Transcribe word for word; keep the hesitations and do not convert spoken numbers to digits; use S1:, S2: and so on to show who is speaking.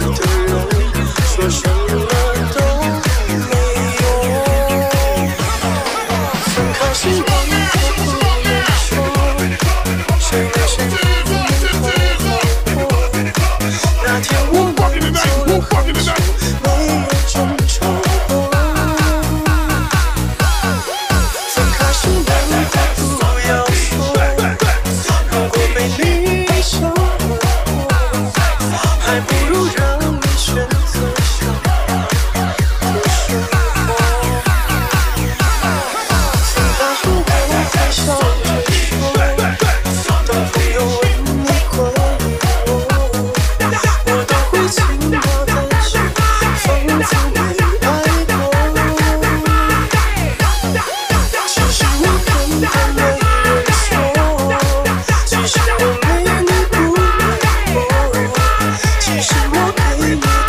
S1: 的人，说什么都没用。分开时光都不能说，谁为谁不能过。那天我们走了很久，没有争吵过。分开时难道不要说？如果被你笑了我，还不如让你选择笑不是我。分开后我还笑着说，当朋友问你关于我，我都会轻描淡写，仿佛没爱过。其实我根本没人说，其实我没你不爱我，其实我给你